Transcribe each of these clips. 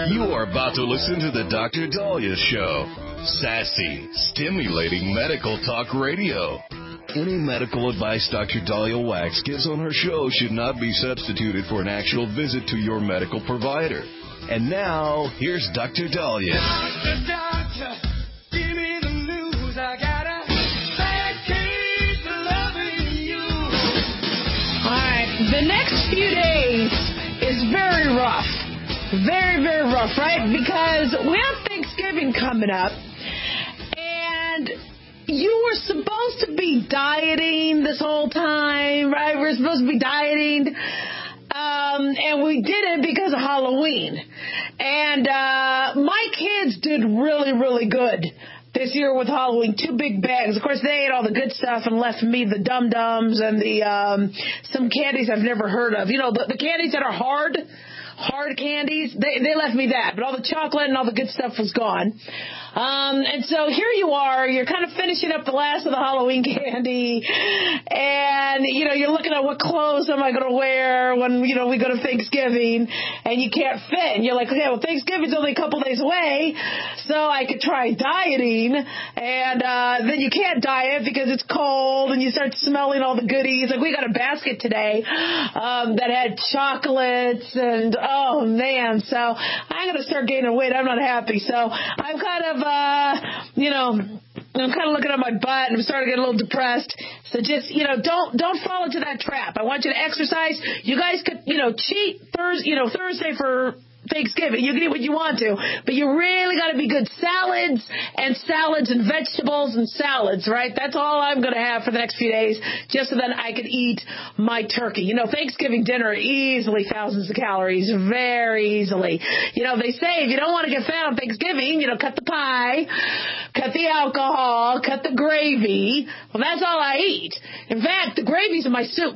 You are about to listen to the Dr. Dahlia Show. Sassy, stimulating medical talk radio. Any medical advice Dr. Dahlia Wax gives on her show should not be substituted for an actual visit to your medical provider. And now, here's Dr. Dahlia. Doctor, give me the news. I got a bad case of loving you. All right, the next few days is very rough. Very, very rough, right? Because we have Thanksgiving coming up, and you were supposed to be dieting this whole time, right? We're supposed to be dieting, and we didn't because of Halloween. And my kids did really, really good this year with Halloween. 2 big bags. Of course, they ate all the good stuff and left me the dum-dums and the some candies I've never heard of. You know, the candies that are hard candies, they left me that. But all the chocolate and all the good stuff was gone. And so here you are, you're kind of finishing up the last of the Halloween candy, and, you know, you're looking at what clothes am I going to wear when, you know, we go to Thanksgiving, and you can't fit, and you're like, okay, well, Thanksgiving's only a couple days away, so I could try dieting, and then you can't diet because it's cold, and you start smelling all the goodies. Like, we got a basket today that had chocolates, and, oh, man, so I'm going to start gaining weight. I'm not happy, so I'm kind of I'm kind of looking at my butt and I'm starting to get a little depressed. So just, don't fall into that trap. I want you to exercise. You guys could, cheat Thursday for Thanksgiving. You can eat what you want to, but you really got to be good. Salads and vegetables and salads, right? That's all I'm going to have for the next few days, just so that I can eat my turkey. Thanksgiving dinner, easily thousands of calories, very easily. They say if you don't want to get fat on Thanksgiving, cut the pie, cut the alcohol, cut the gravy. Well, that's all I eat. In fact, the gravy's in my soup.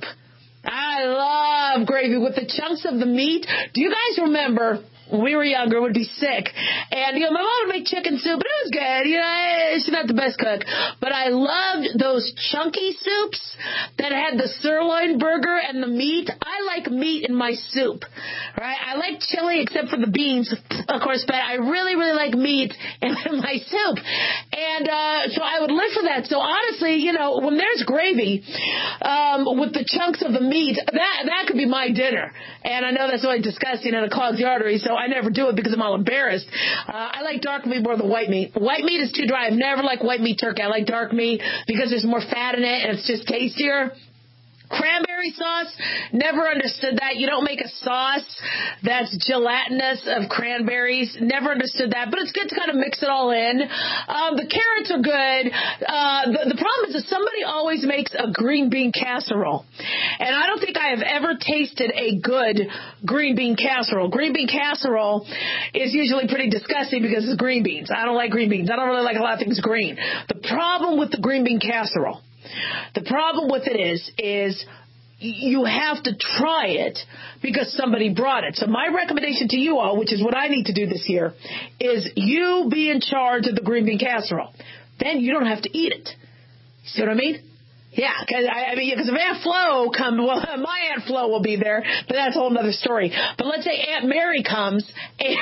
I love gravy with the chunks of the meat. Do you guys remember when we were younger, would be sick, and, my mom would make chicken soup, but it was good. She's not the best cook, but I loved those chunky soups that had the sirloin burger and the meat. I like meat in my soup, right? I like chili except for the beans, of course, but I really, really like meat in my soup, and so I would live for that. So honestly, when there's gravy with the chunks of the meat, that could be my dinner, and I know that's really disgusting and it clogs the arteries, so I never do it because I'm all embarrassed. I like dark meat more than white meat. White meat is too dry. I've never liked white meat turkey. I like dark meat because there's more fat in it and it's just tastier. Cranberry sauce, never understood that. You don't make a sauce that's gelatinous of cranberries. Never understood that, but it's good to kind of mix it all in. The carrots are good. The problem is that somebody always makes a green bean casserole, and I don't think I have ever tasted a good green bean casserole. Green bean casserole is usually pretty disgusting because it's green beans. I don't like green beans. I don't really like a lot of things green. The problem with the green bean casserole, the problem with it is you have to try it because somebody brought it. So my recommendation to you all, which is what I need to do this year, is you be in charge of the green bean casserole. Then you don't have to eat it. See what I mean? Yeah, because if Aunt Flo comes, well, my Aunt Flo will be there, but that's a whole other story. But let's say Aunt Mary comes, and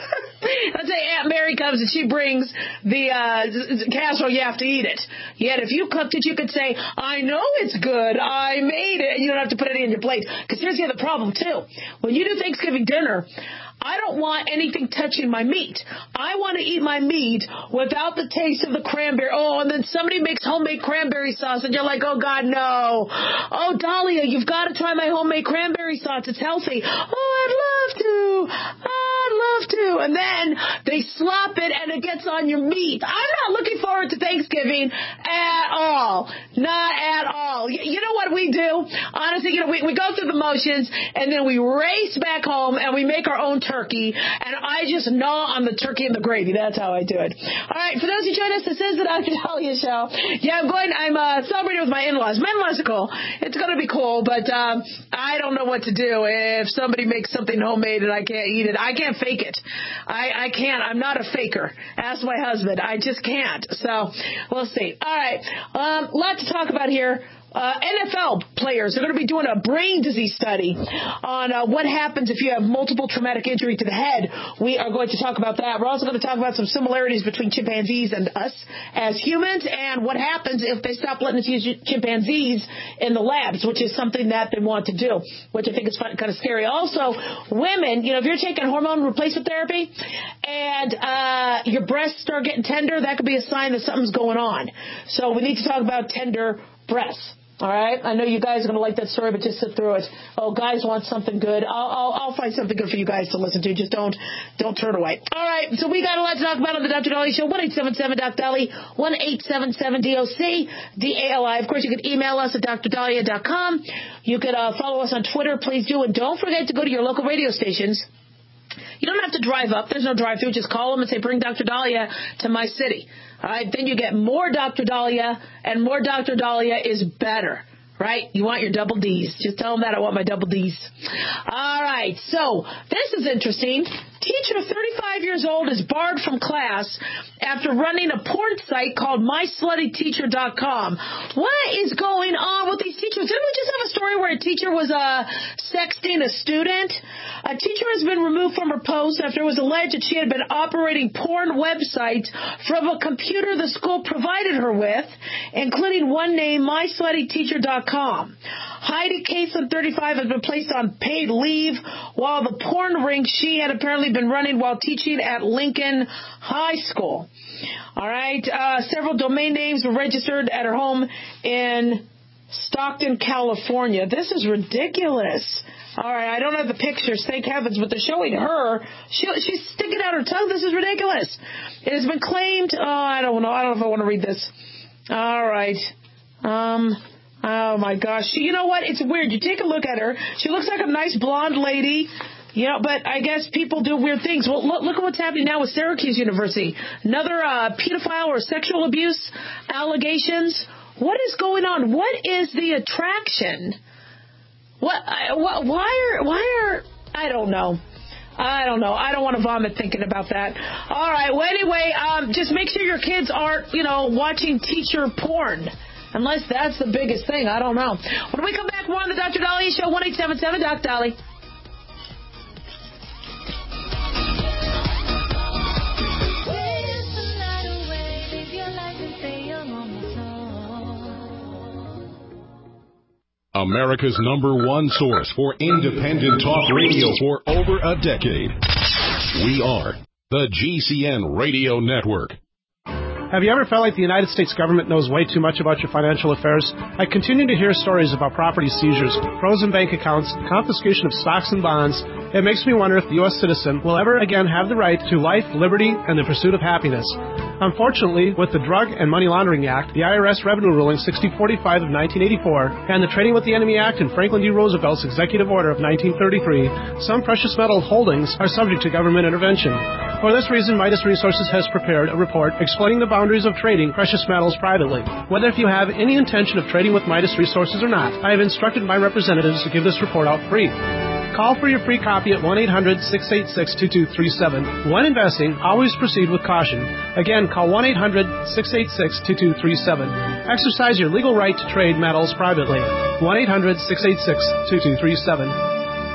she brings the casserole, you have to eat it. Yet if you cooked it, you could say, I know it's good, I made it, and you don't have to put it in your plate. Because here's the other problem, too. When you do Thanksgiving dinner, I don't want anything touching my meat. I want to eat my meat without the taste of the cranberry. Oh, and then somebody makes homemade cranberry sauce, and you're like, oh, God, no. Oh, Dahlia, you've got to try my homemade cranberry sauce. It's healthy. Oh, I'd love to. And then they slop it, and it gets on your meat. I'm not looking forward to Thanksgiving at all. Not at all. You know what we do? Honestly, we go through the motions, and then we race back home, and we make our own turkey, and I just gnaw on the turkey and the gravy. That's how I do it. All right, for those who join us, this is the Dr. Dahlia Show. Yeah, I'm celebrating with my in-laws. My in-laws are cool. It's going to be cool, but I don't know what to do if somebody makes something homemade and I can't eat it. I can't fake it. I can't. I'm not a faker. Ask my husband. I just can't. So we'll see. All right, lot to talk about here. NFL players are going to be doing a brain disease study on what happens if you have multiple traumatic injury to the head. We are going to talk about that. We're also going to talk about some similarities between chimpanzees and us as humans and what happens if they stop letting us use chimpanzees in the labs, which is something that they want to do, which I think is kind of scary. Also, women, if you're taking hormone replacement therapy and your breasts start getting tender, that could be a sign that something's going on. So we need to talk about tender breasts. All right, I know you guys are going to like that story, but just sit through it. Oh, guys want something good. I'll find something good for you guys to listen to. Just don't turn away. All right, so we got a lot to talk about on the Dr. Dolly Show. 1-877-DOC-DOLLY, 1-877-DOC-DALI. Of course, you can email us at drdahlia.com. You could follow us on Twitter. Please do, and don't forget to go to your local radio stations. You don't have to drive up. There's no drive-through. Just call them and say, bring Dr. Dahlia to my city. All right, then you get more Dr. Dahlia, and more Dr. Dahlia is better, right? You want your double Ds. Just tell them that I want my double Ds. All right, so this is interesting. Teacher, 35 years old, is barred from class after running a porn site called MySluttyTeacher.com. What is going on with these teachers? Didn't we just have a story where a teacher was sexting a student? A teacher has been removed from her post after it was alleged that she had been operating porn websites from a computer the school provided her with, including one named MySluttyTeacher.com. Heidi Caseland, 35, has been placed on paid leave while the porn ring she had apparently been running while teaching at Lincoln High School. All right. Several domain names were registered at her home in Stockton, California. This is ridiculous. All right. I don't have the pictures, thank heavens, but they're showing her. She's sticking out her tongue. This is ridiculous. It has been claimed. I don't know. I don't know if I want to read this. All right. Oh, my gosh. You know what? It's weird. You take a look at her. She looks like a nice blonde lady. But I guess people do weird things. Well, look at what's happening now with Syracuse University. Another pedophile or sexual abuse allegations. What is going on? What is the attraction? Why are, I don't know. I don't want to vomit thinking about that. All right. Well, anyway, just make sure your kids aren't, watching teacher porn. Unless that's the biggest thing. I don't know. When we come back, more on the Dr. Dolly Show, 1-877-DOC-DOLLY. America's #1 source for independent talk radio for over a decade. We are the GCN Radio Network. Have you ever felt like the United States government knows way too much about your financial affairs? I continue to hear stories about property seizures, frozen bank accounts, confiscation of stocks and bonds. It makes me wonder if the U.S. citizen will ever again have the right to life, liberty, and the pursuit of happiness. Unfortunately, with the Drug and Money Laundering Act, the IRS Revenue Ruling 6045 of 1984, and the Trading with the Enemy Act and Franklin D. Roosevelt's Executive Order of 1933, some precious metal holdings are subject to government intervention. For this reason, Midas Resources has prepared a report explaining the boundaries of trading precious metals privately. Whether if you have any intention of trading with Midas Resources or not, I have instructed my representatives to give this report out free. Call for your free copy at 1-800-686-2237. When investing, always proceed with caution. Again, call 1-800-686-2237. Exercise your legal right to trade metals privately. 1-800-686-2237.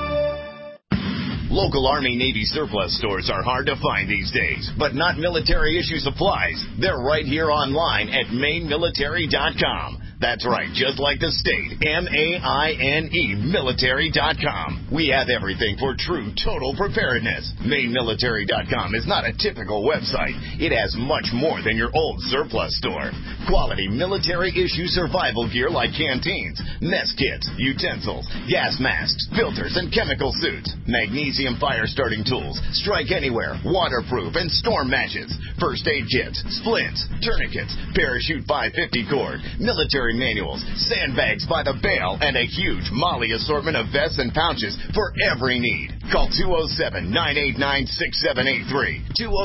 Local Army Navy surplus stores are hard to find these days, but not military issue supplies. They're right here online at MaineMilitary.com. That's right, just like the state, MAINE military.com. We have everything for true total preparedness. MaineMilitary.com is not a typical website. It has much more than your old surplus store. Quality military-issue survival gear like canteens, mess kits, utensils, gas masks, filters, and chemical suits. Magnesium fire-starting tools, strike anywhere, waterproof, and storm matches. First aid kits, splints, tourniquets, parachute 550 cord, military manuals, sandbags by the bale, and a huge Molly assortment of vests and pouches for every need. Call 207-989-6783,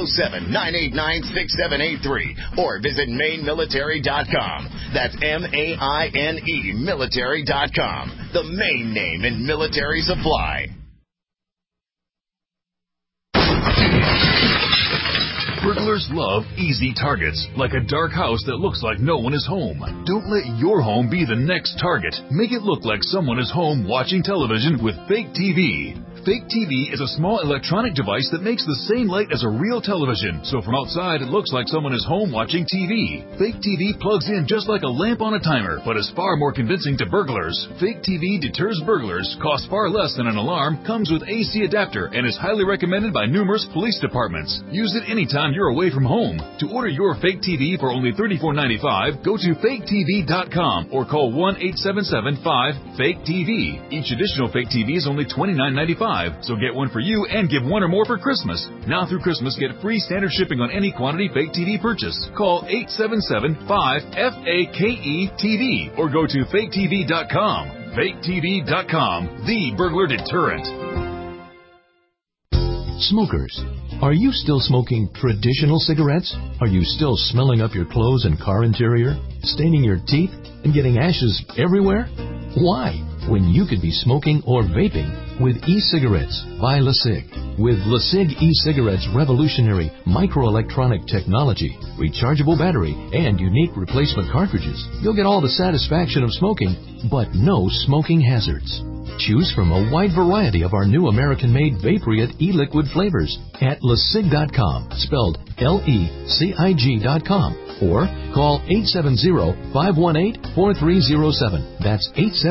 207-989-6783, or visit MaineMilitary.com. That's MAINE military.com, the main name in military supply. For Burglars love easy targets, like a dark house that looks like no one is home. Don't let your home be the next target. Make it look like someone is home watching television with Fake TV. Fake TV is a small electronic device that makes the same light as a real television, so from outside it looks like someone is home watching TV. Fake TV plugs in just like a lamp on a timer, but is far more convincing to burglars. Fake TV deters burglars, costs far less than an alarm, comes with AC adapter, and is highly recommended by numerous police departments. Use it anytime you're away from home. To order your Fake TV for only $34.95, go to faketv.com or call 1-877-5-FAKE-TV. Each additional Fake TV is only $29.95. So get one for you and give one or more for Christmas. Now through Christmas, get free standard shipping on any quantity Fake TV purchase. Call 877-5-FAKE-TV or go to faketv.com. faketv.com, the burglar deterrent. Smokers, are you still smoking traditional cigarettes? Are you still smelling up your clothes and car interior, staining your teeth, and getting ashes everywhere? Why? When you could be smoking or vaping with e-cigarettes by LeSig. With LeSig e-cigarettes' revolutionary microelectronic technology, rechargeable battery, and unique replacement cartridges, you'll get all the satisfaction of smoking, but no smoking hazards. Choose from a wide variety of our new American-made Vaporite e-liquid flavors at LeSig.com, spelled LECIG.com, or call 870-518-4307. That's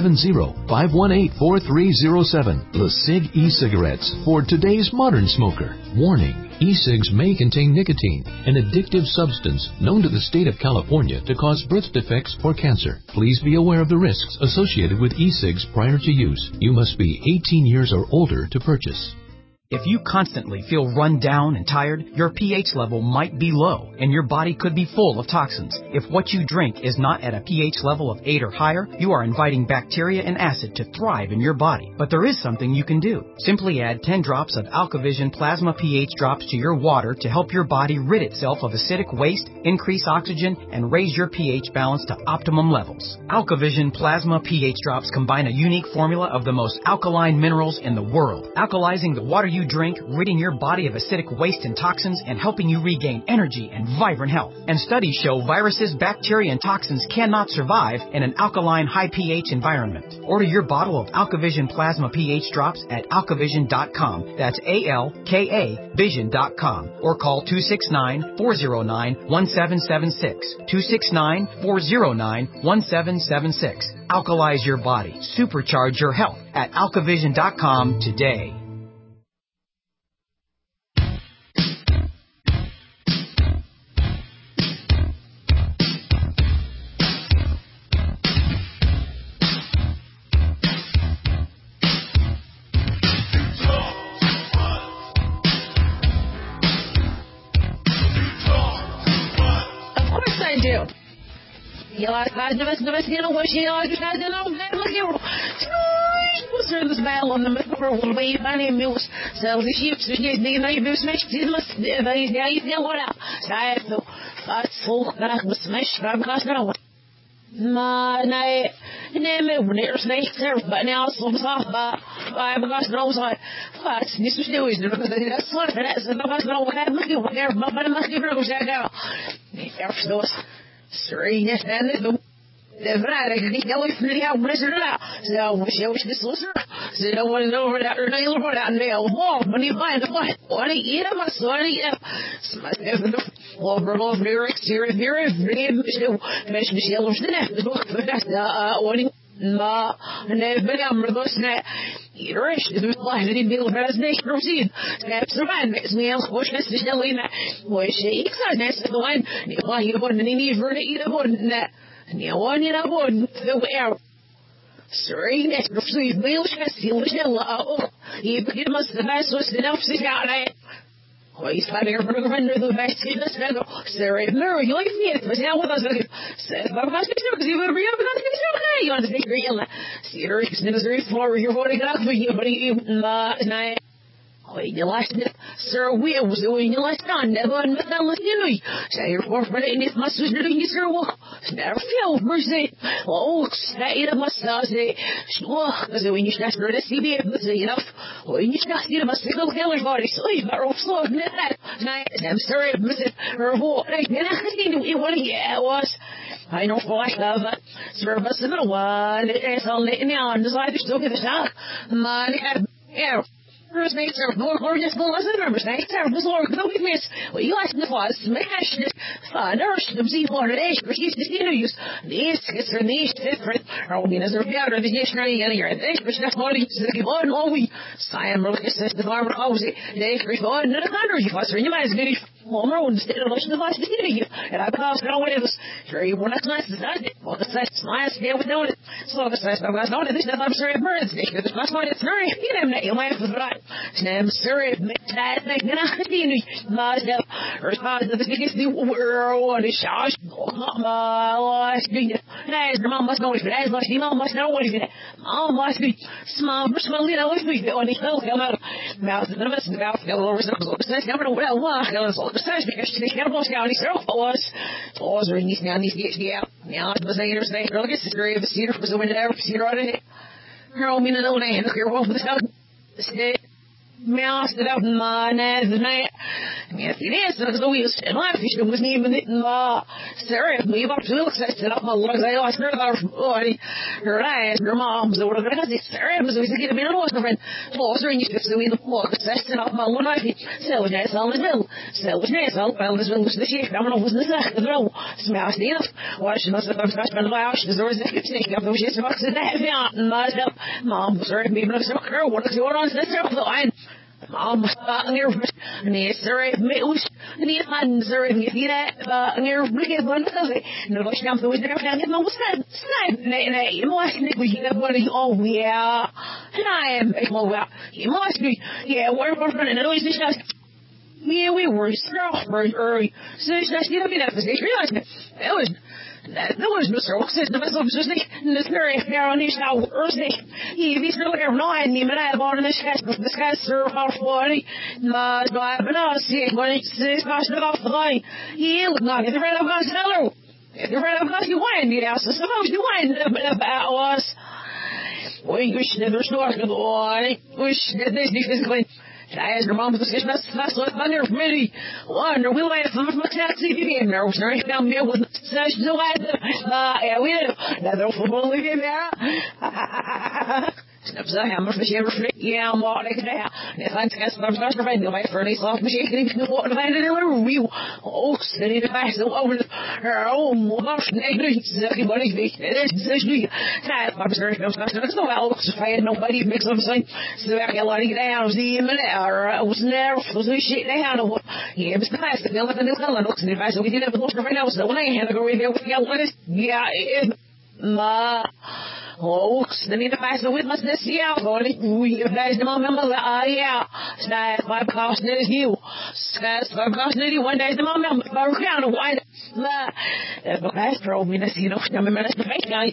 870-518-4307. LeSig e-cigarettes for today's modern smoker. Warning. E-cigs may contain nicotine, an addictive substance known to the state of California to cause birth defects or cancer. Please be aware of the risks associated with e-cigs prior to use. You must be 18 years or older to purchase. If you constantly feel run down and tired, your pH level might be low, and your body could be full of toxins. If what you drink is not at a pH level of 8 or higher, you are inviting bacteria and acid to thrive in your body. But there is something you can do. Simply add 10 drops of AlkaVision Plasma pH drops to your water to help your body rid itself of acidic waste, increase oxygen, and raise your pH balance to optimum levels. AlkaVision Plasma pH drops combine a unique formula of the most alkaline minerals in the world, alkalizing the water you drink, ridding your body of acidic waste and toxins, and helping you regain energy and vibrant health. And studies show viruses, bacteria, and toxins cannot survive in an alkaline, high pH environment. Order your bottle of AlkaVision Plasma pH drops at alkavision.com. That's ALKA Vision.com. Or call 269-409-1776. 269-409-1776. Alkalize your body. Supercharge your health at alkavision.com today. Maar nee, meer wanneer is niet zelf, maar nu als soms af, maar because no so, wat niet zo snel is, dat is soort van dat was wel wat heb ik wanneer maar dan mag je weer zeggen, niet erg dus, sorry, net en de vraag is niet heel veel jou president, zo was je ook dus loser, ze don't want to know that or no over that mail, oh, maar niet bij de wat ik eet maar sorry, maar even overal lyrics here vreemd mensen zelfs de net dat maar nee ben ik maar dus nee hier is het wel niet veel verder niet proceed heb ze van met me als was net snel in was ik zou net gewoon niet waar je wordt niet voor de ieder wordt nee one in a one the air sorry net proceed mail snel je begint maar de best was de nafs ja He's fighting her brother under the best in the struggle. Sarah, Mary, you like me? But now with us, said, but I'm because you were real because it's okay. You want to take real. See, her, it's in the street floor. You're holding it up for you, but you, and I. When you last it, Sir, we was doing you last on, never and that was you. Say your forfeit in it must was doing you, sir. Never feel mercy. Oh, stay the must say. Oh, because when you start to see me, enough. You just get a single killer's body sleep, or slow that. I'm sorry, Mrs. Her whole, I was. I know for I love it. Service in a one, it's all letting on, the side is still get a shot. Money, yeah. First mates are more gorgeous than less than members. Next are the Lord, no big miss. Well, you ask the was, smash it, nourish them, see one age, but she's the use. These kids are these different. Or we as a better than dictionary, and you're a dish, but that's what he's the one, all we. Simon Lucas says the farmer Hosey, they respond to the country, Foster, and you might as good Homer instead of looking to watch the TV. And I was no way this. Sure, you were not nice as that. Well, the size smiles, yeah, we know it. So the size of us know that this is not sorry birds. They should have much more. It's very, you know, you might have right. I'm sorry, that thing, and I continue. Myself, response to the biggest new world is shot. My life, as your mom must know it, but as much mom must know what is it. Mom must be small, little, if we go on his mouth, mouth, the best mouth, the lower results, never know well, says because they can't both down his throat was are in these now these get out. Now it was later say look at the story of the cedar was the window there cedar on it. Her own in the land look your wolf the out the state mouse that out in my the night. Yes, it is the wheels and life fish was even in Sarah we up to look set up my legs I lost her body her eyes her mom's the word of it Sarah was get a bit of a friend closer and you just in the floor set up my one life so was nice on the bill so was nice on well this was the shit I don't know was this the row smash the enough watch must have been loud there's always a snake up those shit box in that myself mom was hurt me but so her what is going on this up the line Mom near near sorry me was near man sorry me that near big one because no was down to there and no was said nay was we get body oh yeah and I am well you must be yeah we're running and always just yeah we were very early so that's you know that was realized it was there was no services, the vessel was just this very fair on his now Thursday. He was still here nine, me, but I have on this guy's serve our 40. No, but I see it when it's passed off the line. He was not get the red of us, hello. Get the red of us, you win, you know, so suppose you win about us. We wish there's no other one. Wish that this is going. As your mom was that's what under committee. Wonder will I have my taxi game there was very down there with such no yeah we know that football game there. Snaps I hammer for ever free. Yeah, I'm walking now. If I'm going to start my furnace off machine, you can walk behind it and review. Oh, steady the back over her own wash negative. Everybody's big. It is essentially. I'm sorry, no, so well. If I had nobody mix up something, so I got a lot of down. See him in there. I was there for the shit down. He was the best. The other thing is, I looked and if I said we didn't have a look right now, so when I had to go in there with the lettuce, yeah, oh, then the pass the witness this year. We guys the moment yeah. Sky 5 cost is you. Sky 5 cost is you. One day the moment around why the guys drove me to see no minutes to make night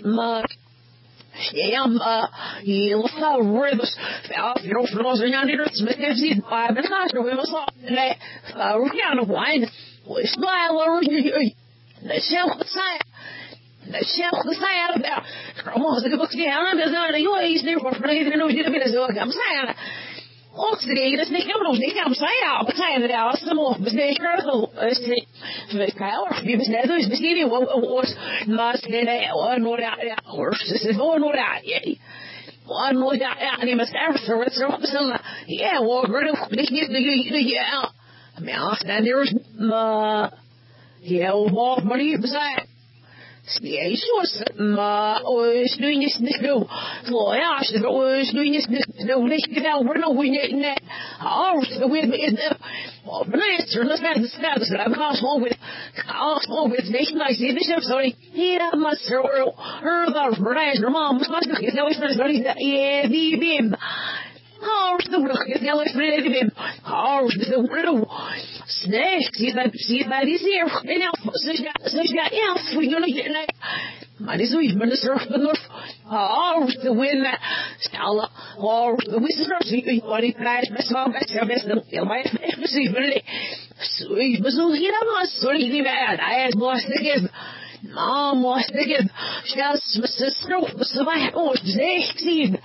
you'll fall rivers off your floors and yonder Smith's in 5 and after we was all around wine. We smile over you. The shelf beside the shelf the side of there. Almost the books down and the UA's there for anything no did a bit of I'm saying. What's the day that's making those things I'm saying out, but saying that I was some more mistake critical. The power, you was never is misleading what was not in a one more out horse. This is one more out yet. One more out and he must ever throw it through the yeah, well, rid of the yeah. I mean, and there was yeah, well, what do you say? Yeah, was doing this no. Well, I asked if it was doing this no. They get out. We're not winning it. Oh, the wind is well, but I answer. Let's get the status that I'm household with nation. I see this. I'm sorry. Yeah, must her the bride. Her mom must be. No, it's not. Yeah, the beam. Oh, the rook is yellow spread him. Oh, the widow. Snake, see that is here. And now, so she got else. We're going to get it. Man is we've been to surf the north. Oh, the wind that Stella. Oh, the wizard. See, what he crashed. My song, my service, the my see, really. Sweet, but so he must sort of bad. I had lost again. Mom was thinking, just my sister was my horse, 16.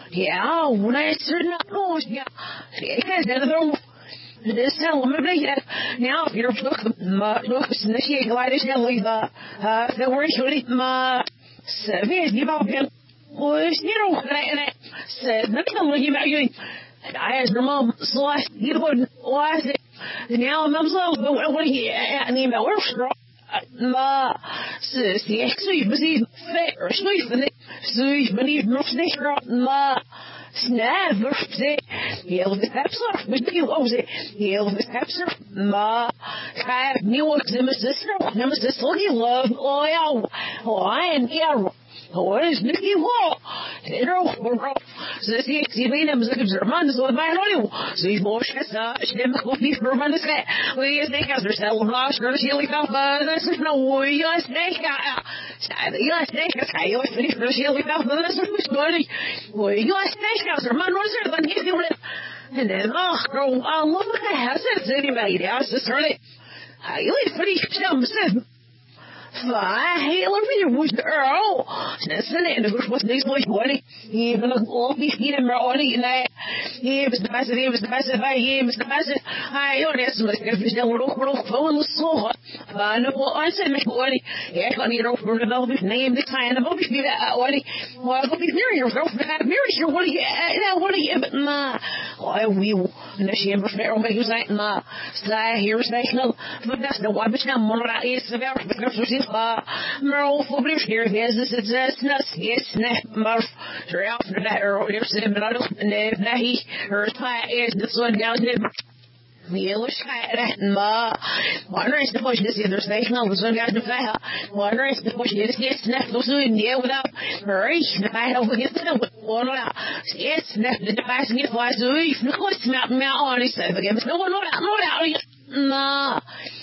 Ja, hon är sådana ja. Det är det det är så man blir now you're look snitchy glad as hell the word should ma severe give up was and I said nothing looking about you I asked her mom so you wouldn't was it now I'm so what he and email work ما سيحسوي بزيد فاير شوي فني سوي بني بنفسي ما snap verse heel de kapser met die oze heel de kapser ma ga nieuwe nemesis looking love oil en ja what is Nicky Wall? Ze zien hem German zo bij Royal. Ze is boos stem goed niet German is het. We think as zelf last girl she like up this is no way you snake you snake you finish she like up this is story. We you snake as German was there then he will and then girl look at has it anybody else is really I like pretty some heel was Earl. Snitsen en de was niks mooi worden. He was all be feeding me on it. He was the best. He was the best. He was the best. I don't know. Somebody could be still roll phone so hot. No, I said me worry. Yeah, I need to over the name the kind of be that worry. Well, I'll be near your girl. Mary, you what do you? What do you? But ma, I will. And she ever fair me who's like ma. Stay here, national. But that's the one. But now more that is about because Merle Fobrish here is it's not snap Murph Ralph that earlier said but I don't know he her tie is this one down there Yellowish ma wonder is the push this other station all the sun got to fly wonder is the push this gets snapped those in there without hurry the fight over his one out it's snapped the device get flies so if no snap me on he said again no out ma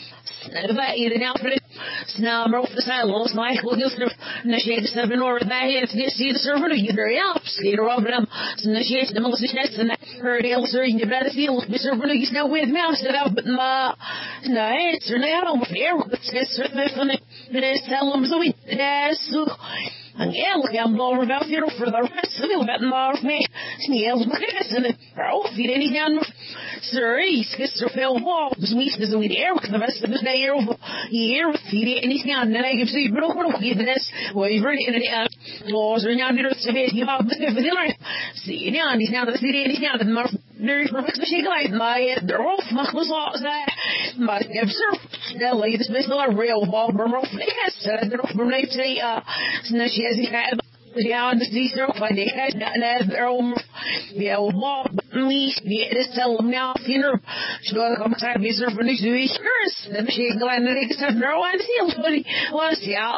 Snap you now for it. Snap off the side, lost my whole history. Initiate 7 or that if you see the server, you very up. Skater over them. Initiate the most nets and her tail serving the better field. The server is now with mouse it up, but no, it's now over here. It's certainly funny. But it's tell them so so. And yeah, look, I'm blowing about here for the rest of it, but more of me. Snails, look at this, and oh, feed any down. Sir, he's Mr. Phil Wall, was me to the air with the rest of the day over here, feed any down, and I can see, but what do this? Well, you've ready in the laws are now to you have the dinner. See, now, he's now the city, and he's now the more very perfect machine like my off, my was all that. My sir, the latest missile, a real ball, Burma, yes, the Burma, say, she has had. Ja, dus die is er ook van. Ik kijk naar erom. Ja, wat niet. Die is zelf nou vinder. Zodat ik maar weer zo van die is curse. Dan zie ik dan dat ik zeg nou aan de heel funny. Was ja,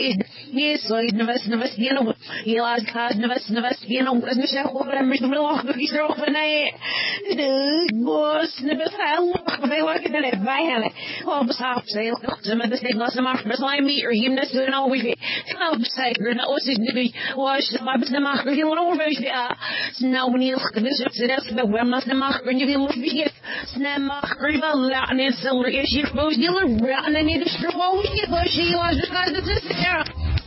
is zo in de west geno. Heel als kaas de west geno. Dat is zo over en met de vlog dat is er ook van nee. De boss de bevel. Wij werken er net bij hen. Op saap sale. Ze met de steek laten maar beslaan meter. Hier net doen al wie. Op zeker dat was het niet. Was maar met de macht heel over ja. Nou meneer dus het is dat we maar de macht en je wil weer snel mag rival la en silver is je boos dealer en niet de stroom je was je was dus gaat het is ja.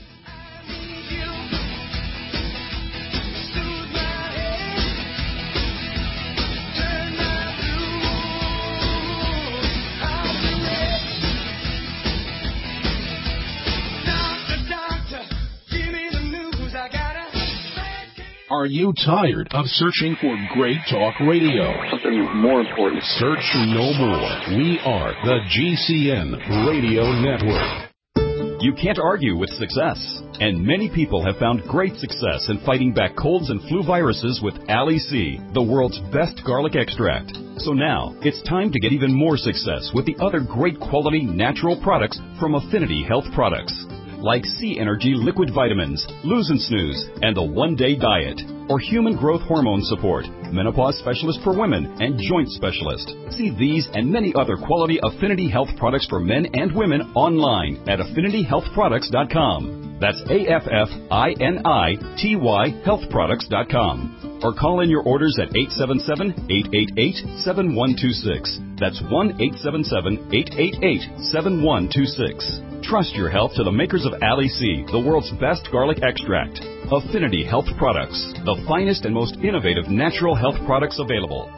Are you tired of searching for great talk radio? Something more important. Search no more. We are the GCN Radio Network. You can't argue with success. And many people have found great success in fighting back colds and flu viruses with Ali C, the world's best garlic extract. So now, it's time to get even more success with the other great quality natural products from Affinity Health Products. Like C Energy Liquid Vitamins, Lose and Snooze, and the One Day Diet. Or Human Growth Hormone Support, Menopause Specialist for Women, and Joint Specialist. See these and many other quality Affinity Health products for men and women online at affinityhealthproducts.com. That's AFFINITY healthproducts.com. Or call in your orders at 877-888-7126. That's 1-877-888-7126. Trust your health to the makers of Ali C, the world's best garlic extract. Affinity Health Products, the finest and most innovative natural health products available.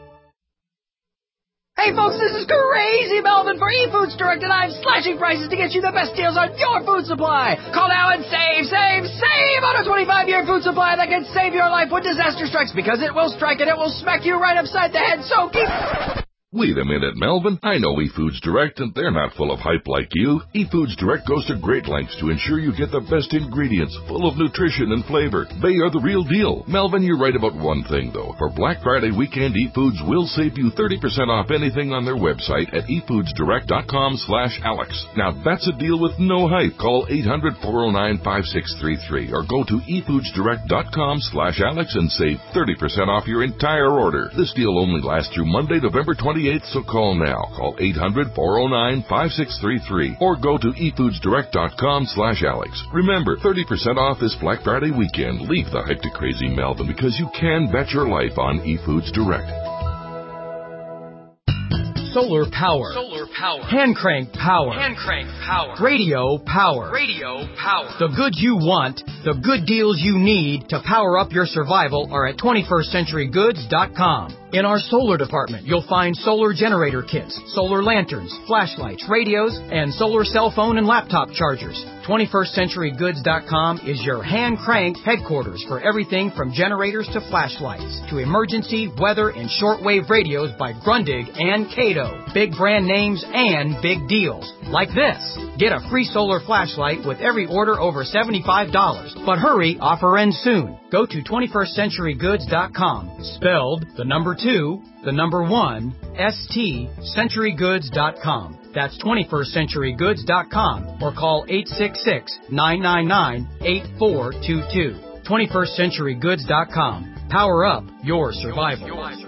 Hey folks, this is Crazy Melvin for eFoods Direct, and I'm slashing prices to get you the best deals on your food supply. Call now and save on a 25-year food supply that can save your life when disaster strikes, because it will strike and it will smack you right upside the head, so keep... Wait a minute, Melvin. I know eFoods Direct, and they're not full of hype like you. eFoods Direct goes to great lengths to ensure you get the best ingredients, full of nutrition and flavor. They are the real deal. Melvin, you're right about one thing, though. For Black Friday weekend, eFoods will save you 30% off anything on their website at efoodsdirect.com/Alex. Now, that's a deal with no hype. Call 800-409-5633 or go to efoodsdirect.com/Alex and save 30% off your entire order. This deal only lasts through Monday, November 28th, so call now. Call 800-409-5633 or go to efoodsdirect.com/Alex. Remember, 30% off this Black Friday weekend. Leave the hype to Crazy Melvin, because you can bet your life on eFoods Direct. Solar power. Hand crank power. Radio power. The goods you want, the good deals you need to power up your survival are at 21stcenturygoods.com. In our solar department, you'll find solar generator kits, solar lanterns, flashlights, radios, and solar cell phone and laptop chargers. 21stcenturygoods.com is your hand-crank headquarters for everything from generators to flashlights to emergency, weather, and shortwave radios by Grundig and Cato. Big brand names and big deals. Like this. Get a free solar flashlight with every order over $75. But hurry, offer ends soon. Go to 21stcenturygoods.com. Spelled the number 2, the number 1, ST, centurygoods.com. That's 21stcenturygoods.com or call 866-999-8422. 21stcenturygoods.com. Power up your survival.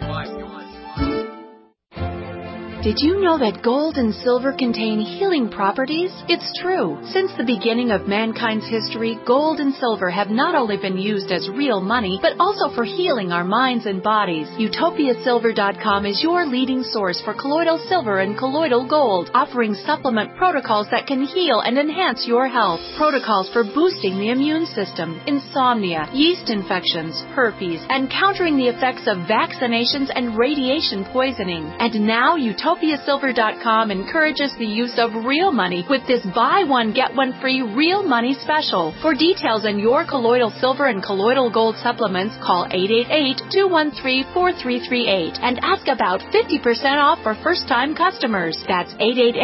Did you know that gold and silver contain healing properties? It's true. Since the beginning of mankind's history, gold and silver have not only been used as real money, but also for healing our minds and bodies. UtopiaSilver.com is your leading source for colloidal silver and colloidal gold, offering supplement protocols that can heal and enhance your health. Protocols for boosting the immune system, insomnia, yeast infections, herpes, and countering the effects of vaccinations and radiation poisoning. And now UtopiaSilver.com encourages the use of real money with this buy one, get one free real money special. For details on your colloidal silver and colloidal gold supplements, call 888-213-4338 and ask about 50% off for first-time customers. That's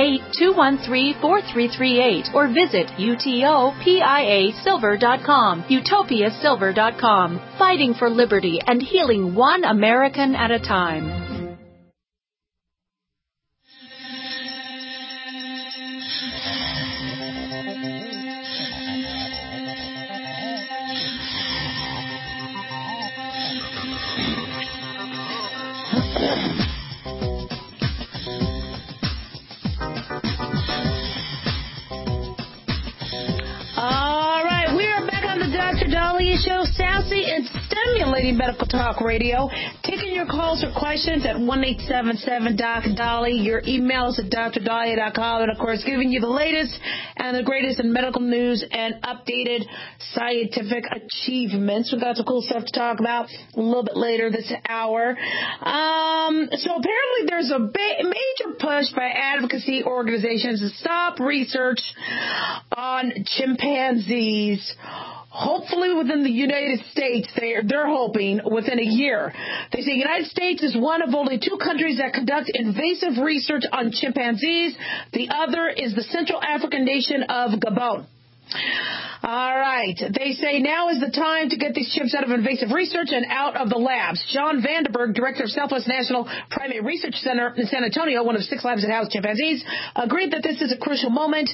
888-213-4338 or visit UTOPIASilver.com. UtopiaSilver.com. Fighting for liberty and healing one American at a time. All right, we are back on the Dr. Dahlia Show, sassy and stimulating medical talk radio. Taking your calls or questions at 1-877-DOC-DOLLY. Your emails at drdahlia.com, and of course, giving you the latest and the greatest in medical news and updated scientific achievements. We've got some cool stuff to talk about a little bit later this hour. So apparently there's a major push by advocacy organizations to stop research on chimpanzees. Hopefully within the United States, they're hoping within a year. They say the United States is one of only 2 countries that conduct invasive research on chimpanzees. The other is the Central African nation of Gabon. All right. They say now is the time to get these chimps out of invasive research and out of the labs. John Vandenberg, director of Southwest National Primate Research Center in San Antonio, one of 6 labs that house chimpanzees, agreed that this is a crucial moment.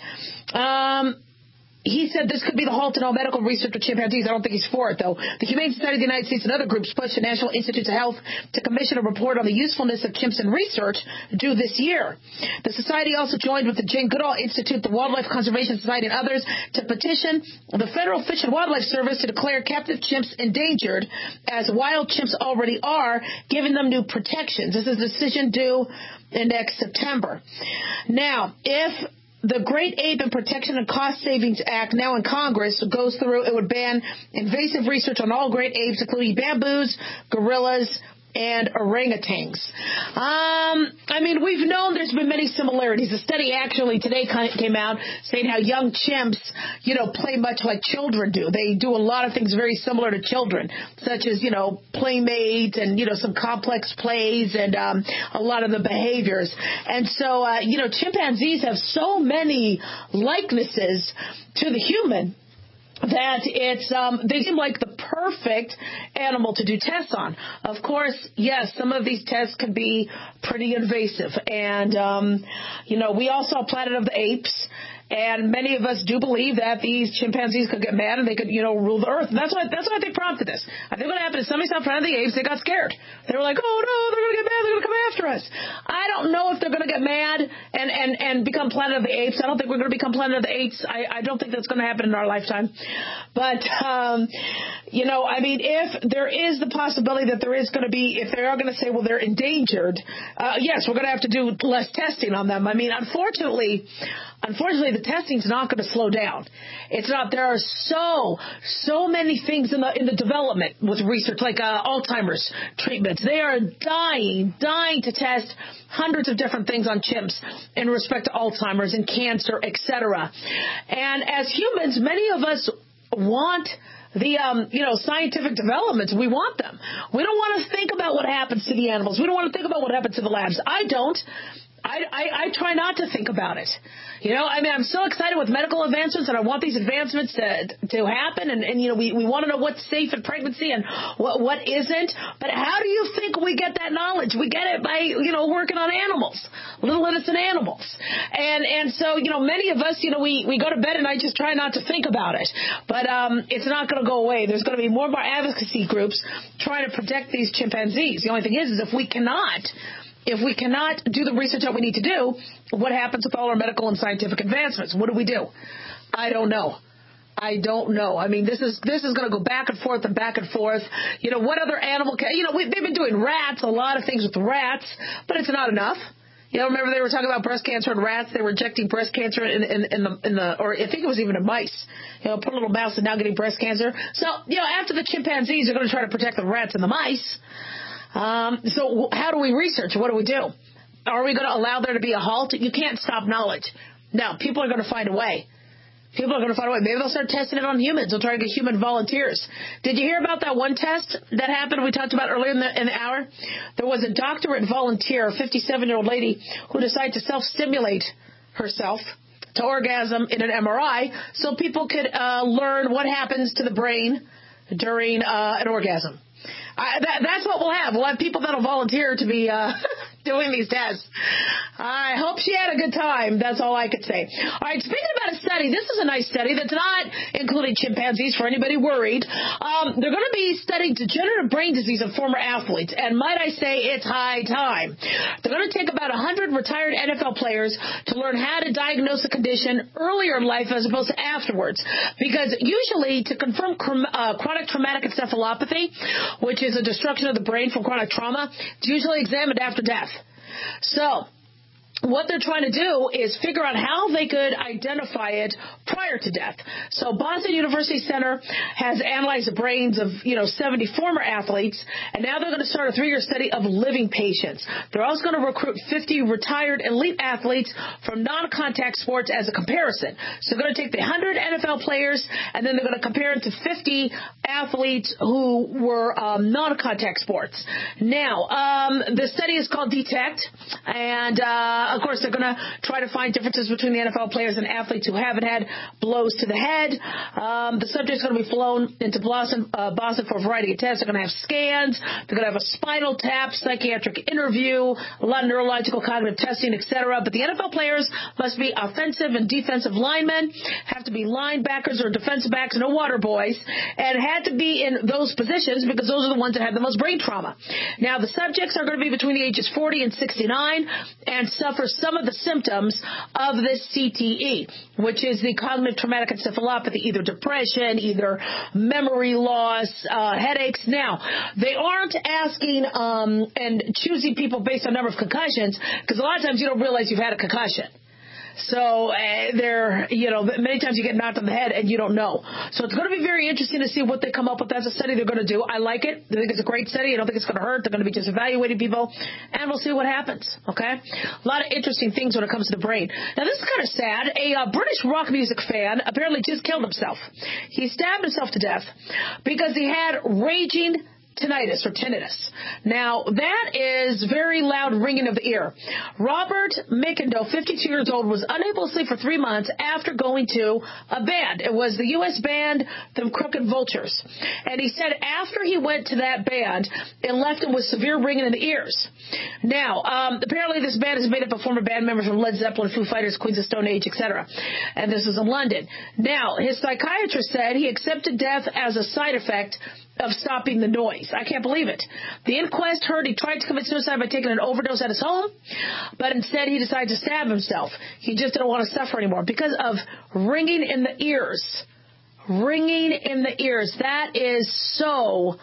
He said this could be the halt in all medical research with chimpanzees. I don't think he's for it, though. The Humane Society of the United States and other groups pushed the National Institutes of Health to commission a report on the usefulness of chimps in research due this year. The society also joined with the Jane Goodall Institute, the Wildlife Conservation Society, and others to petition the Federal Fish and Wildlife Service to declare captive chimps endangered, as wild chimps already are, giving them new protections. This is a decision due in next September. Now, if the Great Ape and Protection and Cost Savings Act, now in Congress, goes through. It would ban invasive research on all great apes, including bamboos, gorillas, and orangutans. I mean, we've known there's been many similarities. A study actually today came out saying how young chimps, play much like children do. They do a lot of things very similar to children, such as, playmate and, some complex plays and a lot of the behaviors. And so, chimpanzees have so many likenesses to the human that they seem like the perfect animal to do tests on. Of course, yes, some of these tests can be pretty invasive. And, we all saw Planet of the Apes. And many of us do believe that these chimpanzees could get mad and they could, rule the earth. And that's why they prompted this. I think what happened is somebody saw Planet of the Apes, they got scared. They were like, oh no, they're going to get mad, they're going to come after us. I don't know if they're going to get mad and become Planet of the Apes. I don't think we're going to become Planet of the Apes. I don't think that's going to happen in our lifetime. But, if there is the possibility that there is going to be, if they are going to say, well, they're endangered, yes, we're going to have to do less testing on them. I mean, unfortunately, the testing's not going to slow down. It's not. There are so many things in the development with research, like Alzheimer's treatments. They are dying to test hundreds of different things on chimps in respect to Alzheimer's and cancer, etc. And as humans, many of us want the scientific developments. We want them. We don't want to think about what happens to the animals. We don't want to think about what happens to the labs. I don't. I try not to think about it. I'm so excited with medical advancements, and I want these advancements to happen. And we want to know what's safe in pregnancy and what isn't. But how do you think we get that knowledge? We get it by, working on animals, little innocent animals. And so, many of us, we go to bed and I just try not to think about it. But it's not going to go away. There's going to be more and more advocacy groups trying to protect these chimpanzees. The only thing is if we cannot do the research that we need to do, what happens with all our medical and scientific advancements? What do we do? I don't know. I mean, this is going to go back and forth and back and forth. What other animal they've been doing rats, a lot of things with rats, but it's not enough. Remember they were talking about breast cancer in rats. They were injecting breast cancer in the, or I think it was even in mice. Put a little mouse and now getting breast cancer. So, after the chimpanzees, they're going to try to protect the rats and the mice. So how do we research? What do we do? Are we going to allow there to be a halt? You can't stop knowledge. Now, people are going to find a way. Maybe they'll start testing it on humans. They'll try to get human volunteers. Did you hear about that one test that happened we talked about earlier in the hour? There was a doctorate volunteer, a 57-year-old lady, who decided to self-stimulate herself to orgasm in an MRI so people could learn what happens to the brain during an orgasm. That's what we'll have. We'll have people that'll volunteer to be doing these tests. I hope she had a good time. That's all I could say. All right, speaking about a study, this is a nice study that's not including chimpanzees for anybody worried. They're going to be studying degenerative brain disease of former athletes, and might I say it's high time. They're going to take about 100 retired NFL players to learn how to diagnose a condition earlier in life as opposed to afterwards, because usually to confirm chronic traumatic encephalopathy, which is a destruction of the brain from chronic trauma, it's usually examined after death. So what they're trying to do is figure out how they could identify it prior to death. So Boston University Center has analyzed the brains of, 70 former athletes, and now they're going to start a 3-year study of living patients. They're also going to recruit 50 retired elite athletes from non-contact sports as a comparison. So they're going to take the 100 NFL players, and then they're going to compare it to 50 athletes who were non-contact sports. Now, the study is called DETECT, and of course, they're going to try to find differences between the NFL players and athletes who haven't had blows to the head. The subject's going to be flown into Boston for a variety of tests. They're going to have scans. They're going to have a spinal tap, psychiatric interview, a lot of neurological cognitive testing, etc. But the NFL players must be offensive and defensive linemen, have to be linebackers or defensive backs, no water boys, and had to be in those positions because those are the ones that have the most brain trauma. Now, the subjects are going to be between the ages 40 and 69 and suffer some of the symptoms of this CTE, which is the cognitive traumatic encephalopathy, either depression, either memory loss, headaches. Now, they aren't asking and choosing people based on number of concussions, because a lot of times you don't realize you've had a concussion. So many times you get knocked on the head and you don't know. So it's going to be very interesting to see what they come up with as a study they're going to do. I like it. I think it's a great study. I don't think it's going to hurt. They're going to be just evaluating people, and we'll see what happens, okay? A lot of interesting things when it comes to the brain. Now, this is kind of sad. A British rock music fan apparently just killed himself. He stabbed himself to death because he had raging tinnitus or tinnitus. Now, that is very loud ringing of the ear. Robert Mickindo, 52 years old, was unable to sleep for 3 months after going to a band. It was the U.S. band, the Crooked Vultures. And he said after he went to that band, it left him with severe ringing in the ears. Now, apparently this band is made up of former band members from Led Zeppelin, Foo Fighters, Queens of Stone Age, etc. And this is in London. Now, his psychiatrist said he accepted death as a side effect of stopping the noise. I can't believe it. The inquest heard he tried to commit suicide by taking an overdose at his home, but instead he decided to stab himself. He just didn't want to suffer anymore because of ringing in the ears. Ringing in the ears. That is so,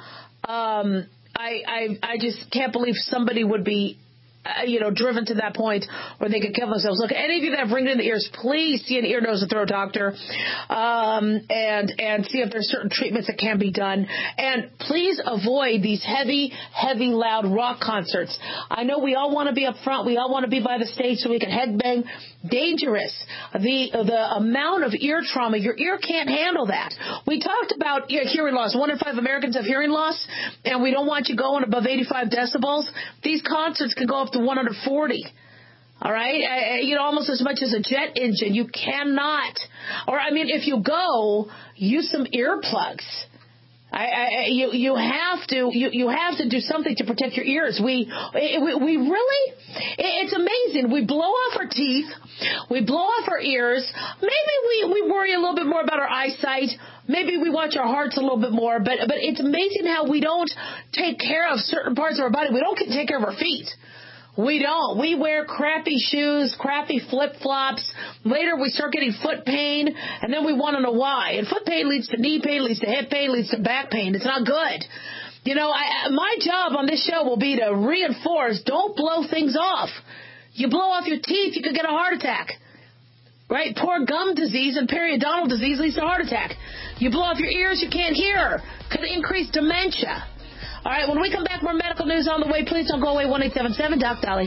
I just can't believe somebody would be driven to that point where they could kill themselves. Look, any of you that have ringing in the ears, please see an ear, nose, and throat doctor, and see if there's certain treatments that can be done. And please avoid these heavy, loud rock concerts. I know we all want to be up front. We all want to be by the stage so we can headbang. Dangerous. The amount of ear trauma, your ear can't handle that. We talked about hearing loss. 1 in 5 Americans have hearing loss, and we don't want you going above 85 decibels. These concerts can go up to 140. All right? Almost as much as a jet engine. You cannot. If you go, use some earplugs. You have to do something to protect your ears. We really, it's amazing. We blow off our teeth. We blow off our ears. Maybe we worry a little bit more about our eyesight. Maybe we watch our hearts a little bit more. But it's amazing how we don't take care of certain parts of our body. We don't take care of our feet. We don't. We wear crappy shoes, crappy flip-flops. Later, we start getting foot pain, and then we want to know why. And foot pain leads to knee pain, leads to hip pain, leads to back pain. It's not good. My job on this show will be to reinforce, don't blow things off. You blow off your teeth, you could get a heart attack. Right? Poor gum disease and periodontal disease leads to a heart attack. You blow off your ears, you can't hear. Could increase dementia. All right, when we come back, more medical news on the way. Please don't go away. 1-877 Doc Dolly.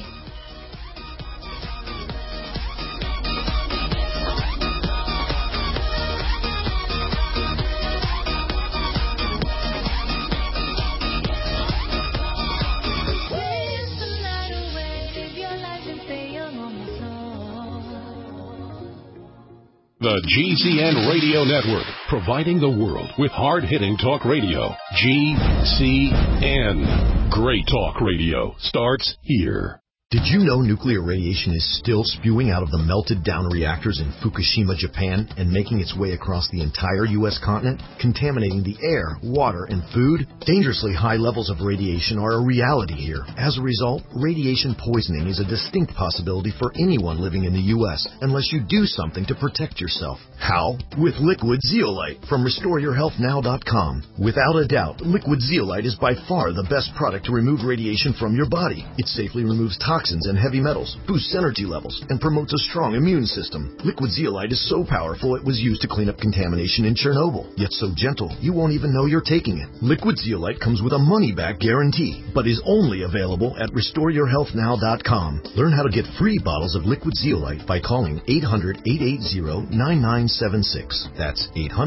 The GCN Radio Network, providing the world with hard-hitting talk radio. GCN. Great talk radio starts here. Did you know nuclear radiation is still spewing out of the melted-down reactors in Fukushima, Japan, and making its way across the entire U.S. continent, contaminating the air, water, and food? Dangerously high levels of radiation are a reality here. As a result, radiation poisoning is a distinct possibility for anyone living in the U.S. unless you do something to protect yourself. How? With Liquid Zeolite from RestoreYourHealthNow.com. Without a doubt, Liquid Zeolite is by far the best product to remove radiation from your body. It safely removes toxins and heavy metals, boosts energy levels, and promotes a strong immune system. Liquid Zeolite is so powerful it was used to clean up contamination in Chernobyl, yet so gentle you won't even know you're taking it. Liquid Zeolite comes with a money-back guarantee, but is only available at RestoreYourHealthNow.com. Learn how to get free bottles of Liquid Zeolite by calling 800-880-9976. That's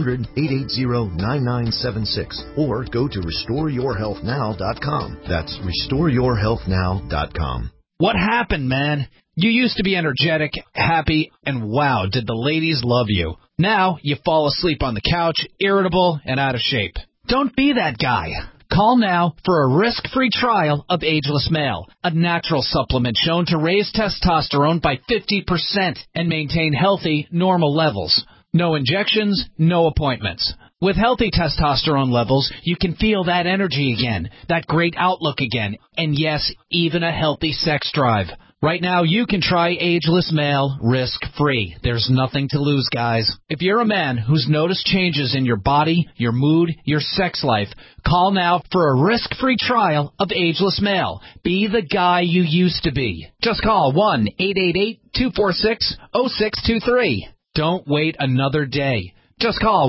800-880-9976. Or go to RestoreYourHealthNow.com. That's RestoreYourHealthNow.com. What happened, man? You used to be energetic, happy, and wow, did the ladies love you. Now you fall asleep on the couch, irritable, and out of shape. Don't be that guy. Call now for a risk-free trial of Ageless Male, a natural supplement shown to raise testosterone by 50% and maintain healthy, normal levels. No injections, no appointments. With healthy testosterone levels, you can feel that energy again, that great outlook again, and yes, even a healthy sex drive. Right now, you can try Ageless Male risk-free. There's nothing to lose, guys. If you're a man who's noticed changes in your body, your mood, your sex life, call now for a risk-free trial of Ageless Male. Be the guy you used to be. Just call 1-888 888-246-0623. Don't wait another day. Just call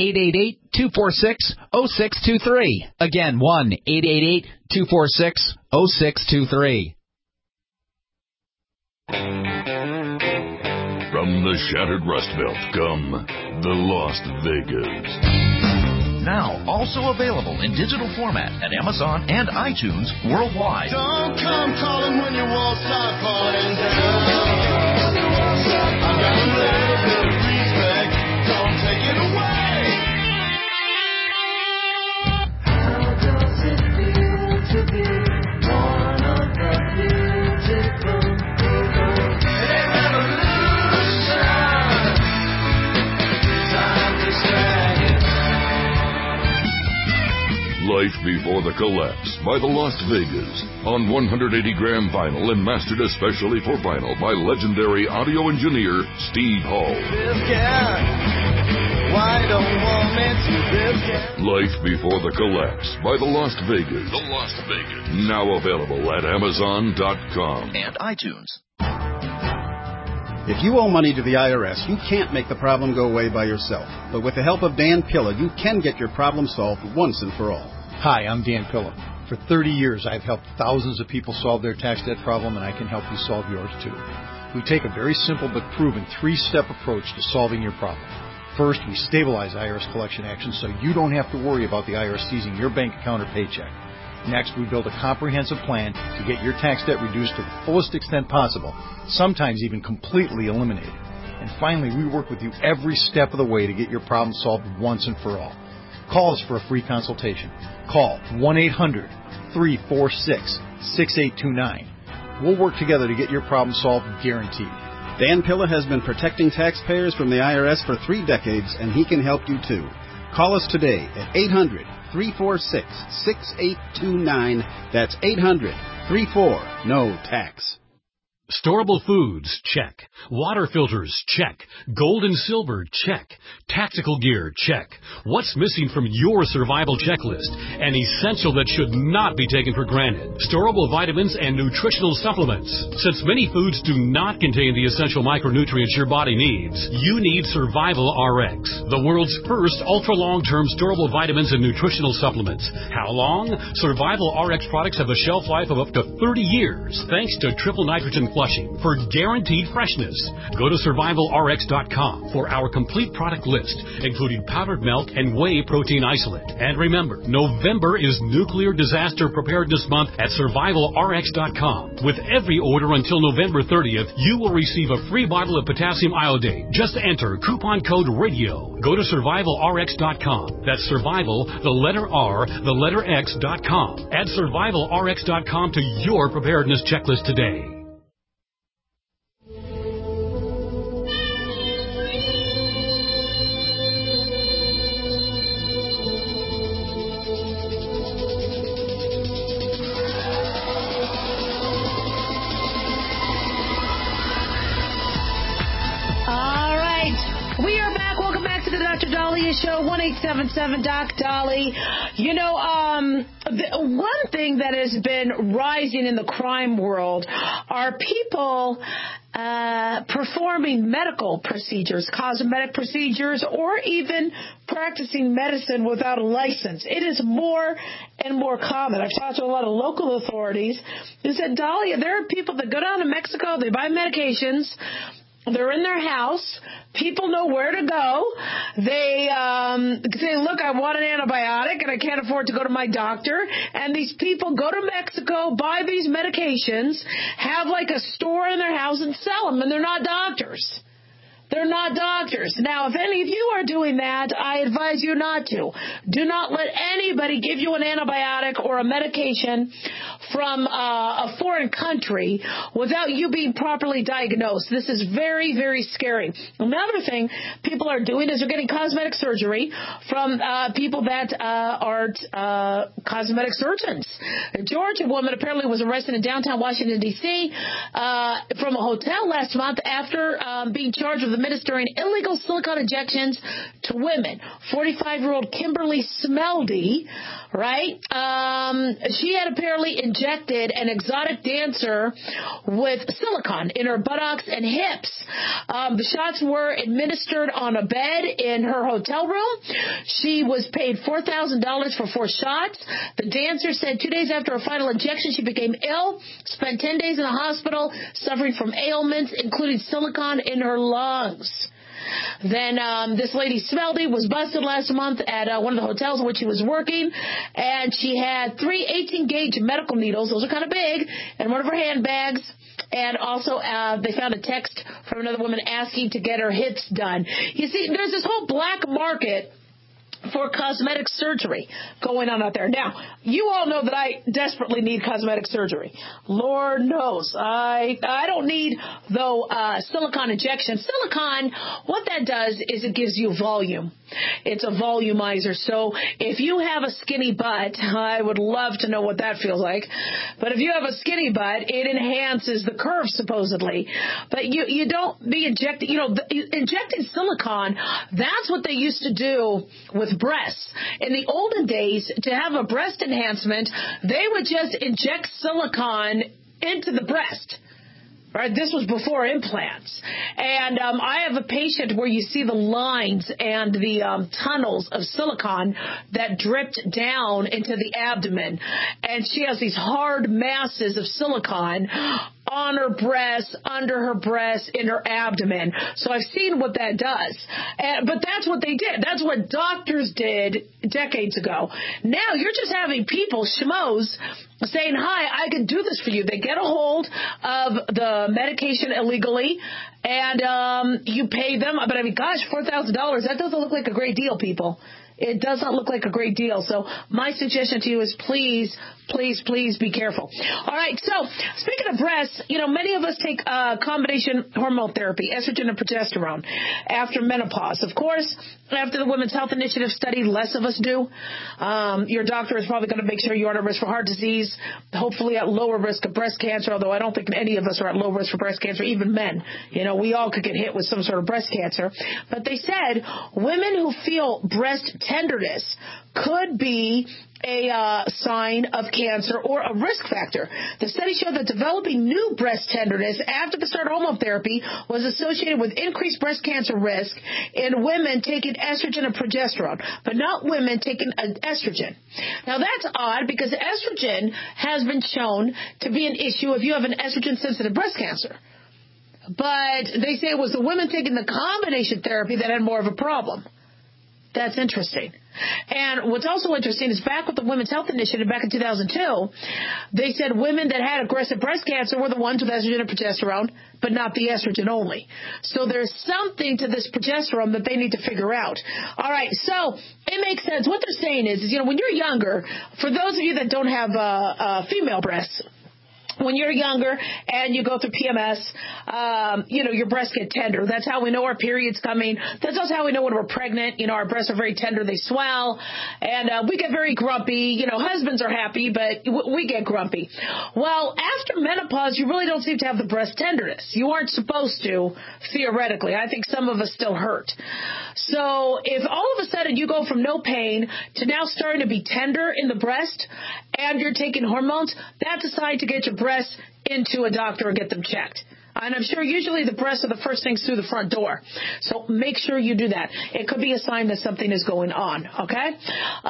1-888-246-0623. Again, 1-888-246-0623. From the shattered Rust Belt come the Las Vegas. Now also available in digital format at Amazon and iTunes worldwide. Don't come calling when your walls start falling down. I got a little bit of respect. Don't take it away. How does it feel to be one of the beautiful people? A revolution. Time to drag it. Life Before the Collapse by the Las Vegas on 180-gram vinyl and mastered especially for vinyl by legendary audio engineer Steve Hall. Life Before the Collapse by the Las Vegas. The Las Vegas. Now available at Amazon.com and iTunes. If you owe money to the IRS, you can't make the problem go away by yourself. But with the help of Dan Pilla, you can get your problem solved once and for all. Hi, I'm Dan Pilla. For 30 years, I've helped thousands of people solve their tax debt problem, and I can help you solve yours too. We take a very simple but proven 3-step approach to solving your problem. First, we stabilize IRS collection actions so you don't have to worry about the IRS seizing your bank account or paycheck. Next, we build a comprehensive plan to get your tax debt reduced to the fullest extent possible, sometimes even completely eliminated. And finally, we work with you every step of the way to get your problem solved once and for all. Call us for a free consultation. Call 1-800-346-6829. We'll work together to get your problem solved, guaranteed. Dan Pilla has been protecting taxpayers from the IRS for 3 decades, and he can help you too. Call us today at 800-346-6829. That's 800-34-NO-TAX. Storable foods, check. Water filters, check. Gold and silver, check. Tactical gear, check. What's missing from your survival checklist? An essential that should not be taken for granted. Storable vitamins and nutritional supplements. Since many foods do not contain the essential micronutrients your body needs, you need Survival RX, the world's first ultra-long-term storable vitamins and nutritional supplements. How long? Survival RX products have a shelf life of up to 30 years, thanks to triple nitrogen flushing for guaranteed freshness. Go to survivalrx.com for our complete product list, including powdered milk and whey protein isolate. And remember, November is Nuclear Disaster Preparedness Month at survivalrx.com. With every order until November 30th, you will receive a free bottle of potassium iodate. Just enter coupon code RADIO. Go to survivalrx.com. That's survival, the letter R, the letter X.com. Add survivalrx.com to your preparedness checklist today. Show 1-877-DOC-DOLLY. You know, one thing that has been rising in the crime world are people performing medical procedures, cosmetic procedures, or even practicing medicine without a license. It is more and more common. I've talked to a lot of local authorities who said, Dahlia, there are people that go down to Mexico, they buy medications, they're in their house. People know where to go. They say, look, I want an antibiotic and I can't afford to go to my doctor. And these people go to Mexico, buy these medications, have like a store in their house and sell them. And they're not doctors. They're not doctors. Now, if any of you are doing that, I advise you not to. Do not let anybody give you an antibiotic or a medication from a foreign country without you being properly diagnosed. This is very, very scary. Another thing people are doing is they're getting cosmetic surgery from people that are cosmetic surgeons. A Georgia woman apparently was arrested in downtown Washington, D.C. For from a hotel last month after being charged with administering illegal silicone injections to women. 45-year-old Kimberly Smeldy, right? She had apparently injected an exotic dancer with silicone in her buttocks and hips. The shots were administered on a bed in her hotel room. She was paid $4,000 for 4 shots. The dancer said 2 days after her final injection, she became ill, spent 10 days in the hospital, suffering from ailments, including silicone in her lungs. Then this lady Smeldy was busted last month at one of the hotels in which she was working, and she had 3 18-gauge medical needles. Those are kind of big, in one of her handbags. And also, they found a text from another woman asking to get her hips done. You see, there's this whole black market for cosmetic surgery going on out there. Now, you all know that I desperately need cosmetic surgery. Lord knows. I don't need, though, silicone injection. Silicone, what that does is it gives you volume. It's a volumizer. So if you have a skinny butt, I would love to know what that feels like. But if you have a skinny butt, it enhances the curve, supposedly. But you don't be injecting, injecting silicone, that's what they used to do with breasts. In the olden days, to have a breast enhancement, they would just inject silicone into the breast. Right? This was before implants. And I have a patient where you see the lines and the tunnels of silicone that dripped down into the abdomen. And she has these hard masses of silicone on her breast, under her breast, in her abdomen. So I've seen what that does. But that's what they did. That's what doctors did decades ago. Now you're just having people, schmoes, saying, hi, I can do this for you. They get a hold of the medication illegally, and you pay them. But I mean, gosh, $4,000, that doesn't look like a great deal, people. It does not look like a great deal. So my suggestion to you is please be careful. All right. So speaking of breasts, many of us take combination hormone therapy, estrogen and progesterone, after menopause. Of course, after the Women's Health Initiative study, less of us do. Your doctor is probably going to make sure you're at a risk for heart disease, hopefully at lower risk of breast cancer, although I don't think any of us are at low risk for breast cancer, even men. We all could get hit with some sort of breast cancer. But they said women who feel breast tenderness could be a sign of cancer or a risk factor. The study showed that developing new breast tenderness after the start of hormone therapy was associated with increased breast cancer risk in women taking estrogen and progesterone, but not women taking estrogen. Now that's odd because estrogen has been shown to be an issue if you have an estrogen-sensitive breast cancer. But they say it was the women taking the combination therapy that had more of a problem. That's interesting. And what's also interesting is back with the Women's Health Initiative back in 2002, they said women that had aggressive breast cancer were the ones with estrogen and progesterone, but not the estrogen only. So there's something to this progesterone that they need to figure out. All right, so it makes sense. What they're saying is when you're younger, for those of you that don't have female breasts, when you're younger and you go through PMS, your breasts get tender. That's how we know our period's coming. That's also how we know when we're pregnant. Our breasts are very tender. They swell. And we get very grumpy. Husbands are happy, but we get grumpy. Well, after menopause, you really don't seem to have the breast tenderness. You aren't supposed to, theoretically. I think some of us still hurt. So if all of a sudden you go from no pain to now starting to be tender in the breast and you're taking hormones, that's a sign to get your breasts into a doctor and get them checked. And I'm sure usually the breasts are the first things through the front door. So make sure you do that. It could be a sign that something is going on, okay?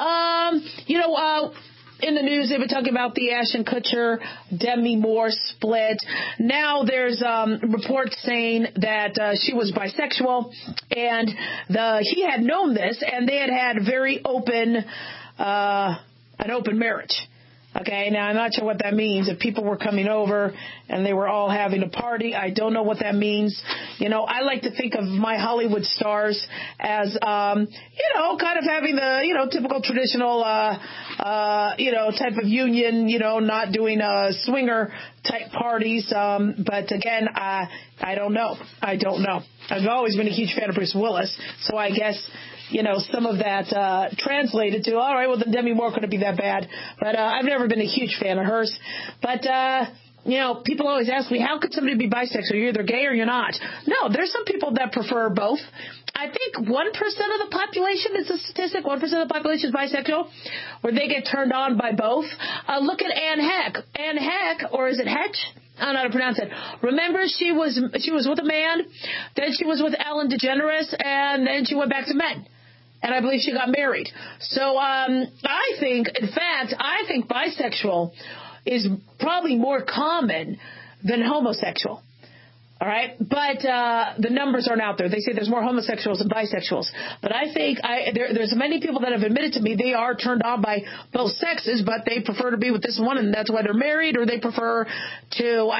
In the news, they've been talking about the Ashton Kutcher, Demi Moore split. Now there's reports saying that she was bisexual, and he had known this, and they had very open marriage. Okay, now I'm not sure what that means. If people were coming over and they were all having a party, I don't know what that means. I like to think of my Hollywood stars as, kind of having the, typical traditional, type of union, not doing swinger type parties. But again, I don't know. I've always been a huge fan of Bruce Willis, so I guess some of that translated to, all right, well, then Demi Moore couldn't be that bad. But I've never been a huge fan of hers. But people always ask me, how could somebody be bisexual? You're either gay or you're not. No, there's some people that prefer both. I think 1% of the population is a statistic. 1% of the population is bisexual, where they get turned on by both. Look at Anne Heck. Anne Heck, or is it Hetch? I don't know how to pronounce it. Remember, she was with a man, then she was with Ellen DeGeneres, and then she went back to men. And I believe she got married. So I think bisexual is probably more common than homosexual. All right, but the numbers aren't out there. They say there's more homosexuals than bisexuals. But I think there's many people that have admitted to me they are turned on by both sexes, but they prefer to be with this one, and that's why they're married, or they prefer to.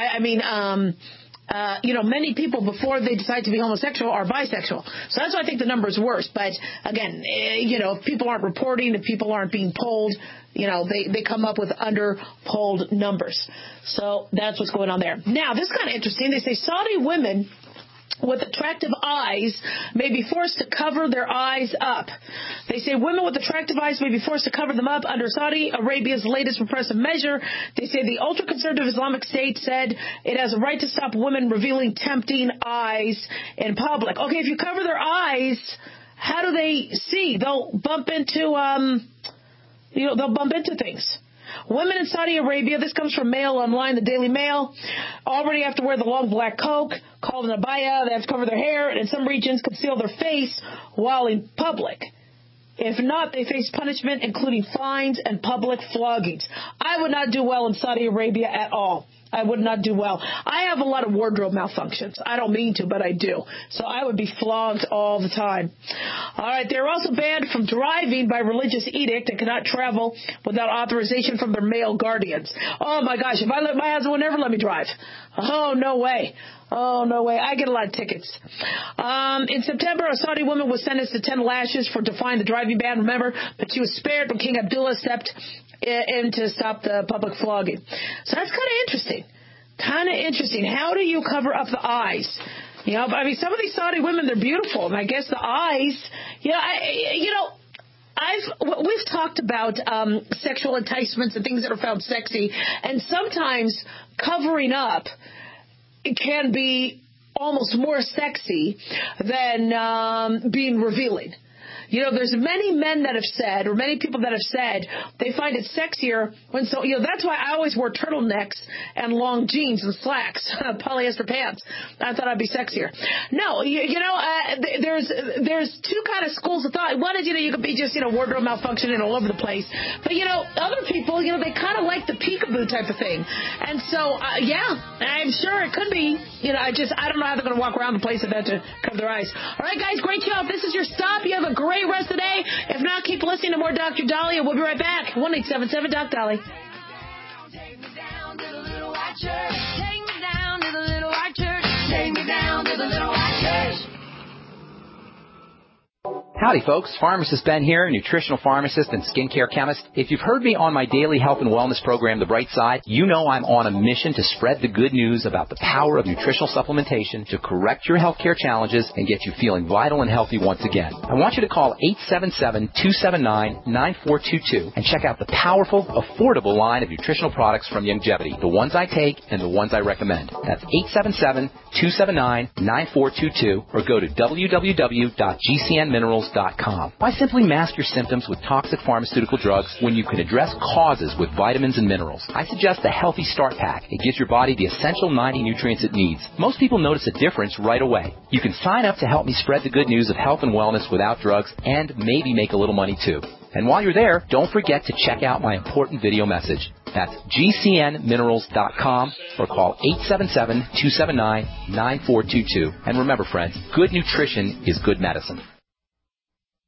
Many people before they decide to be homosexual are bisexual. So that's why I think the number is worse. But again, if people aren't reporting, if people aren't being polled, they come up with under-polled numbers. So that's what's going on there. Now, this is kind of interesting. They say Saudi women with attractive eyes may be forced to cover their eyes up. They say women with attractive eyes may be forced to cover them up under Saudi Arabia's latest repressive measure. They say the ultra-conservative Islamic State said it has a right to stop women revealing tempting eyes in public. Okay, if you cover their eyes, how do they see? They'll bump into things. Women in Saudi Arabia, this comes from Mail Online, the Daily Mail, already have to wear the long black coat called an abaya. They have to cover their hair and in some regions conceal their face while in public. If not, they face punishment, including fines and public floggings. I would not do well in Saudi Arabia at all. I would not do well. I have a lot of wardrobe malfunctions. I don't mean to, but I do. So I would be flogged all the time. All right, they're also banned from driving by religious edict and cannot travel without authorization from their male guardians. Oh, my gosh, my husband would never let me drive. Oh, no way. Oh, no way. I get a lot of tickets. In September, a Saudi woman was sentenced to 10 lashes for defying the driving ban, remember, but she was spared when King Abdullah stepped in to stop the public flogging. So that's kind of interesting. How do you cover up the eyes? Some of these Saudi women, they're beautiful, and I guess the eyes, we've talked about sexual enticements and things that are found sexy, and sometimes covering up can be almost more sexy than being revealing. There's many men that have said, or many people that have said, they find it sexier when that's why I always wore turtlenecks and long jeans and slacks, polyester pants. I thought I'd be sexier. No, there's two kind of schools of thought. One is, you could be just, wardrobe malfunctioning all over the place. But, other people, they kind of like the peekaboo type of thing. And so, I'm sure it could be, I don't know how they're going to walk around the place with that to cover their eyes. All right, guys, great show. If this is your stop, you have a great rest of the day. If not, keep listening to more Dr. Dahlia. We'll be right back. 1-877-DOC-DOLLY. Take me down to the little white church. Take me down to the little white church. Take me down to the little white church. Howdy, folks. Pharmacist Ben here, nutritional pharmacist and skincare chemist. If you've heard me on my daily health and wellness program, The Bright Side, you know I'm on a mission to spread the good news about the power of nutritional supplementation to correct your healthcare challenges and get you feeling vital and healthy once again. I want you to call 877-279-9422 and check out the powerful, affordable line of nutritional products from Youngevity, the ones I take and the ones I recommend. That's 877-279-9422 or go to www.gcnminerals.com. Why simply mask your symptoms with toxic pharmaceutical drugs when you can address causes with vitamins and minerals? I suggest the Healthy Start Pack. It gives your body the essential 90 nutrients it needs. Most people notice a difference right away. You can sign up to help me spread the good news of health and wellness without drugs and maybe make a little money too. And while you're there, don't forget to check out my important video message. That's gcnminerals.com or call 877-279-9422. And remember, friends, good nutrition is good medicine.